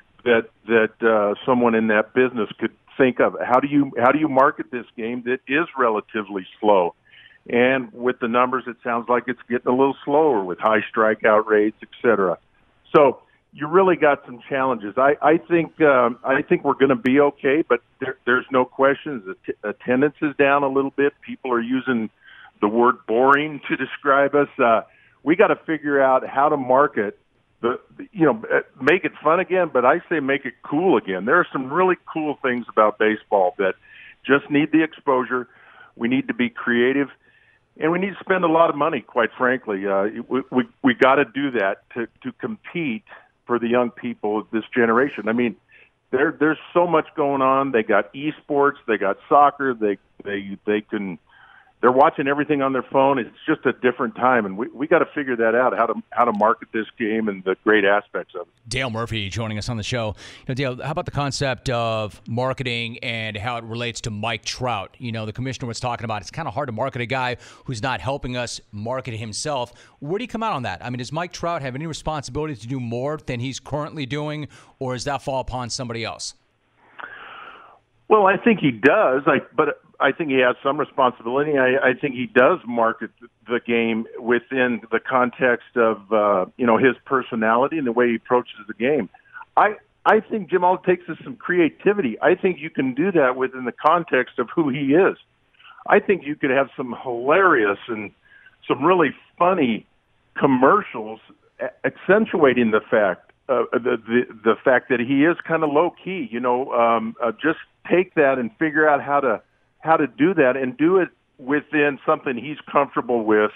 that someone in that business could think of. How do you market this game that is relatively slow? And with the numbers, it sounds like it's getting a little slower with high strikeout rates, et cetera. So you really got some challenges. I think we're going to be okay, but there's no question. Attendance is down a little bit. People are using the word boring to describe us. We got to figure out how to market make it fun again, but I say make it cool again. There are some really cool things about baseball that just need the exposure. We need to be creative, and we need to spend a lot of money, quite frankly. We got to do that to compete for the young people of this generation. I mean, there's so much going on. They got esports, they got soccer, they're watching everything on their phone. It's just a different time, and we got to figure that out, how to market this game and the great aspects of it. Dale Murphy joining us on the show. Dale, how about the concept of marketing and how it relates to Mike Trout? The commissioner was talking about it's kind of hard to market a guy who's not helping us market himself. Where do you come out on that? I mean, does Mike Trout have any responsibility to do more than he's currently doing, or does that fall upon somebody else? Well, I think he does, but I think he has some responsibility. I think he does market the game within the context of his personality and the way he approaches the game. I think, Jim, all it takes is some creativity. I think you can do that within the context of who he is. I think you could have some hilarious and some really funny commercials accentuating the fact the fact that he is kind of low key. Just take that and figure out how to do that and do it within something he's comfortable with.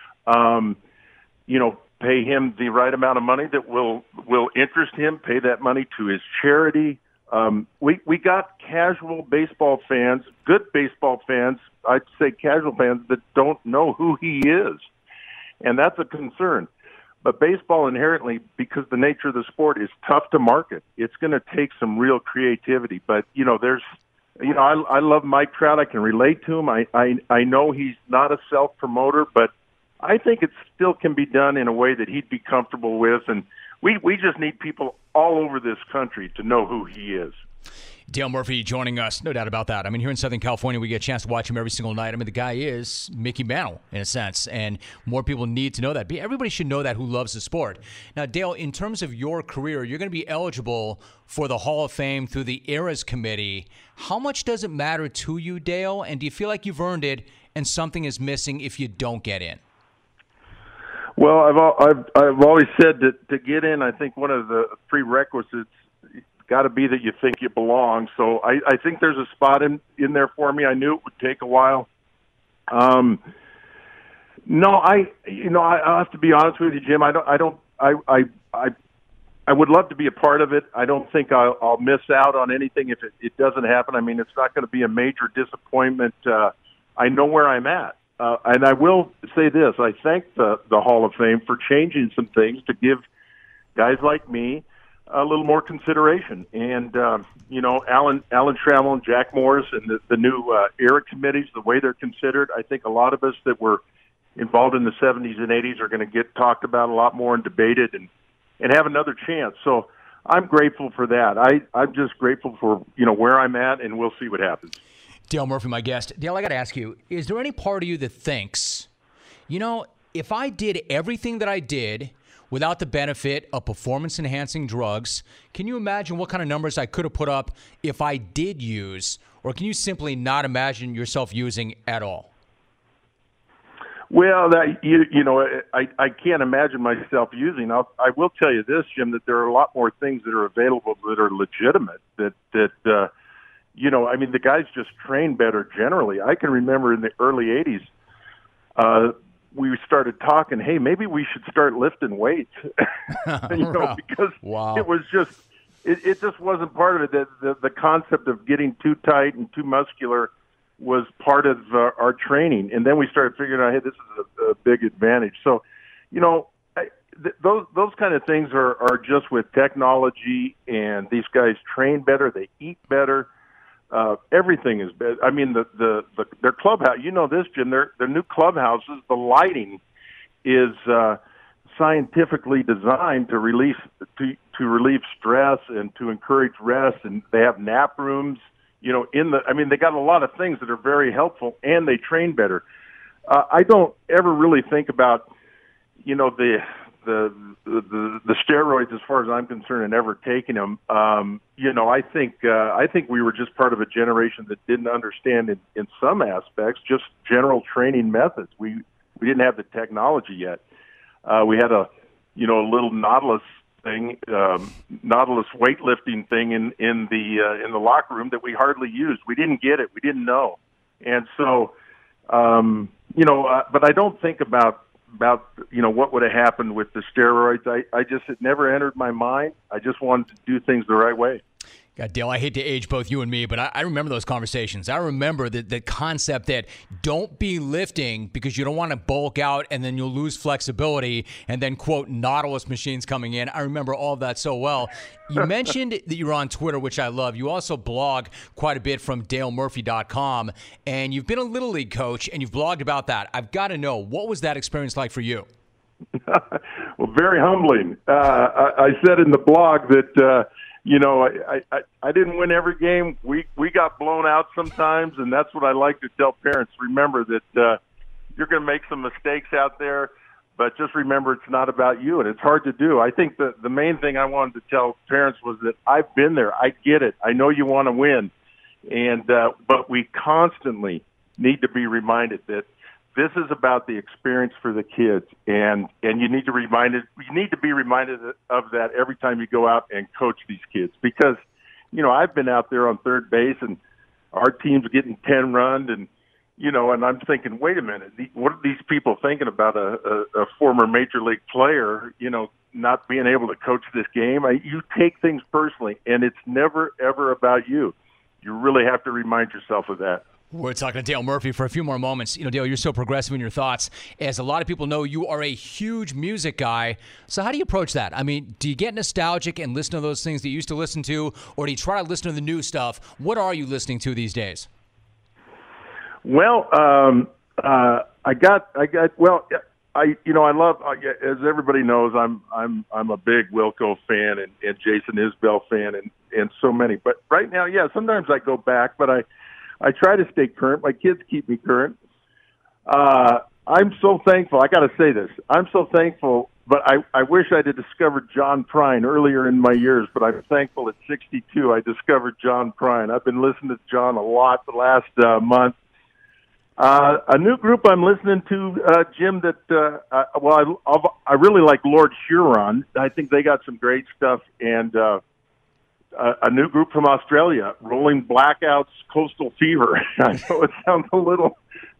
Pay him the right amount of money that will interest him. Pay that money to his charity. We got casual baseball fans, good baseball fans. I'd say casual fans that don't know who he is, and that's a concern. But baseball inherently, because the nature of the sport is tough to market, it's going to take some real creativity. But I love Mike Trout. I can relate to him. I know he's not a self-promoter, but I think it still can be done in a way that he'd be comfortable with. And we just need people all over this country to know who he is. Dale Murphy joining us, no doubt about that. I mean, here in Southern California, we get a chance to watch him every single night. I mean, the guy is Mickey Mantle, in a sense, and more people need to know that. Everybody should know that who loves the sport. Now, Dale, in terms of your career, you're going to be eligible for the Hall of Fame through the Eras Committee. How much does it matter to you, Dale, and do you feel like you've earned it and something is missing if you don't get in? Well, I've always said that to get in, I think one of the prerequisites got to be that you think you belong. So I think there's a spot in there for me. I knew it would take a while. I have to be honest with you, Jim. I would love to be a part of it. I don't think I'll miss out on anything if it doesn't happen. I mean, it's not going to be a major disappointment. I know where I'm at. And I will say this. I thank the Hall of Fame for changing some things to give guys like me a little more consideration. And, Alan Trammell and Jack Morris and the new ERA committees, the way they're considered, I think a lot of us that were involved in the 70s and 80s are going to get talked about a lot more and debated and have another chance. So I'm grateful for that. I'm just grateful for, where I'm at, and we'll see what happens. Dale Murphy, my guest. Dale, I got to ask you, is there any part of you that thinks, if I did everything that I did without the benefit of performance-enhancing drugs, can you imagine what kind of numbers I could have put up if I did use, or can you simply not imagine yourself using at all? Well, I can't imagine myself using. I will tell you this, Jim, that there are a lot more things that are available that are legitimate. The guys just train better generally. I can remember in the early '80s, we started talking, hey, maybe we should start lifting weights, because it was just, it just wasn't part of it. The concept of getting too tight and too muscular was part of our training. And then we started figuring out, hey, this is a big advantage. So, those kind of things are just with technology, and these guys train better, they eat better. Everything is better. I mean, their clubhouse, this, Jim, their new clubhouses, the lighting is scientifically designed to relieve stress and to encourage rest, and they have nap rooms. They got a lot of things that are very helpful, and they train better. I don't ever really think about, the steroids as far as I'm concerned, and ever taking them. I think we were just part of a generation that didn't understand in some aspects just general training methods. We didn't have the technology yet. We had a little Nautilus thing, Nautilus weightlifting thing in the locker room that we hardly used. We didn't get it. We didn't know. And so, but I don't think about what would have happened with the steroids. It never entered my mind. I just wanted to do things the right way. God, Dale, I hate to age both you and me, but I remember those conversations. I remember the concept that don't be lifting because you don't want to bulk out and then you'll lose flexibility, and then, quote, Nautilus machines coming in. I remember all of that so well. You mentioned that you're on Twitter, which I love. You also blog quite a bit from DaleMurphy.com, and you've been a Little League coach, and you've blogged about that. I've got to know, what was that experience like for you? Well, very humbling. I said in the blog that I didn't win every game. We got blown out sometimes, and that's what I like to tell parents. Remember that you're going to make some mistakes out there, but just remember it's not about you, and it's hard to do. I think the main thing I wanted to tell parents was that I've been there. I get it. I know you want to win, and but we constantly need to be reminded that this is about the experience for the kids, and you need to be reminded of that every time you go out and coach these kids, because I've been out there on third base and our team's getting 10 runs, and and I'm thinking, wait a minute, what are these people thinking about a former major league player not being able to coach this game? You take things personally, and it's never ever about you. You really have to remind yourself of that. We're talking to Dale Murphy for a few more moments. Dale, you're so progressive in your thoughts. As a lot of people know, you are a huge music guy. So how do you approach that? I mean, do you get nostalgic and listen to those things that you used to listen to, or do you try to listen to the new stuff? What are you listening to these days? Well, I love, as everybody knows, I'm a big Wilco fan and Jason Isbell fan and so many. But right now, sometimes I go back, but I try to stay current. My kids keep me current. I'm so thankful. I got to say this. I'm so thankful, but I wish I'd have discovered John Prine earlier in my years, but I'm thankful at 62 I discovered John Prine. I've been listening to John a lot the last month. A new group I'm listening to, Jim, that, I really like Lord Huron. I think they got some great stuff. And a new group from Australia, Rolling Blackouts, Coastal Fever. I know it sounds a little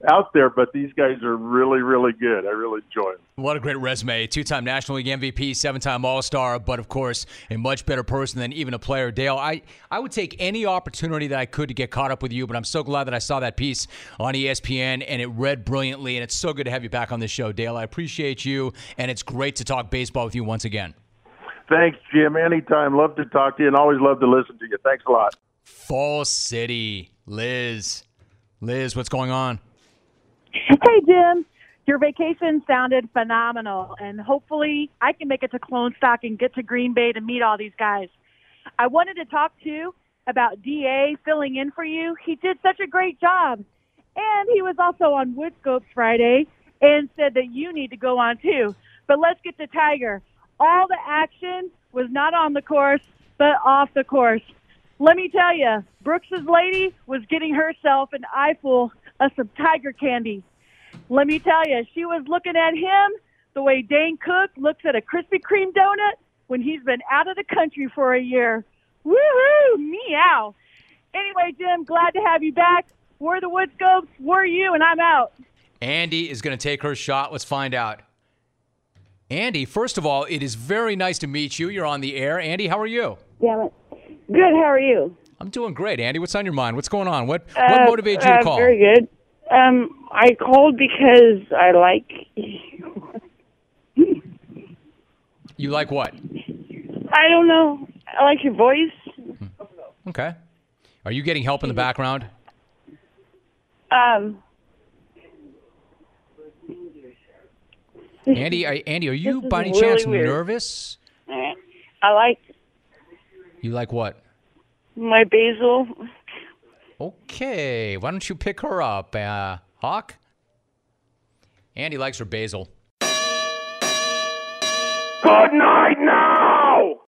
out there, but these guys are really, really good. I really enjoy them. What a great resume. 2-time National League MVP, 7-time All-Star, but, of course, a much better person than even a player. Dale, I would take any opportunity that I could to get caught up with you, but I'm so glad that I saw that piece on ESPN, and it read brilliantly, and it's so good to have you back on this show, Dale. I appreciate you, and it's great to talk baseball with you once again. Thanks, Jim. Anytime. Love to talk to you and always love to listen to you. Thanks a lot. Fall City. Liz, what's going on? Hey, Jim. Your vacation sounded phenomenal, and hopefully I can make it to Clone Stock and get to Green Bay to meet all these guys. I wanted to talk to you about D.A. filling in for you. He did such a great job, and he was also on Woodscopes Friday and said that you need to go on too. But let's get to Tiger. All the action was not on the course, but off the course. Let me tell you, Brooks's lady was getting herself an eyeful of some Tiger candy. Let me tell you, she was looking at him the way Dane Cook looks at a Krispy Kreme donut when he's been out of the country for a year. Woohoo! Meow. Anyway, Jim, glad to have you back. We're the Woodscopes. We're you, and I'm out. Andy is going to take her shot. Let's find out. Andy, first of all, it is very nice to meet you. You're on the air. Andy, how are you? Damn it. Good, how are you? I'm doing great, Andy. What's on your mind? What's going on? What motivated you to call? Very good. I called because I like you. You like what? I don't know. I like your voice. Okay. Are you getting help in the background? Andy, are you by any chance nervous? I like. You like what? My basil. Okay. Why don't you pick her up, Hawk? Andy likes her basil. Good night,